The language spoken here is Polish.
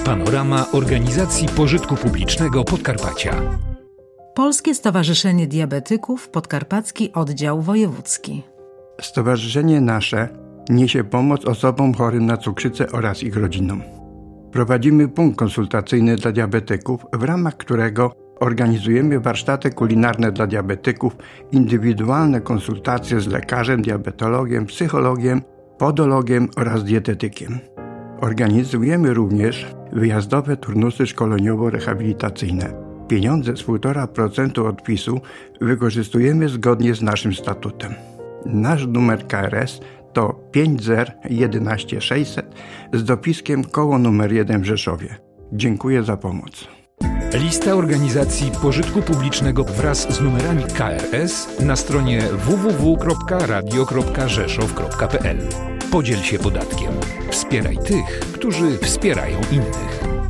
Panorama Organizacji Pożytku Publicznego Podkarpacia. Polskie Stowarzyszenie Diabetyków, Podkarpacki Oddział Wojewódzki. Stowarzyszenie nasze niesie pomoc osobom chorym na cukrzycę oraz ich rodzinom. Prowadzimy punkt konsultacyjny dla diabetyków, w ramach którego organizujemy warsztaty kulinarne dla diabetyków, indywidualne konsultacje z lekarzem, diabetologiem, psychologiem, podologiem oraz dietetykiem. Organizujemy również wyjazdowe turnusy szkoleniowo-rehabilitacyjne. Pieniądze z 1,5% odpisu wykorzystujemy zgodnie z naszym statutem. Nasz numer KRS to 5011 600 z dopiskiem koło numer 1 w Rzeszowie. Dziękuję za pomoc. Lista organizacji pożytku publicznego wraz z numerami KRS na stronie www.radio.rzeszow.pl. Podziel się podatkiem. Wspieraj tych, którzy wspierają innych.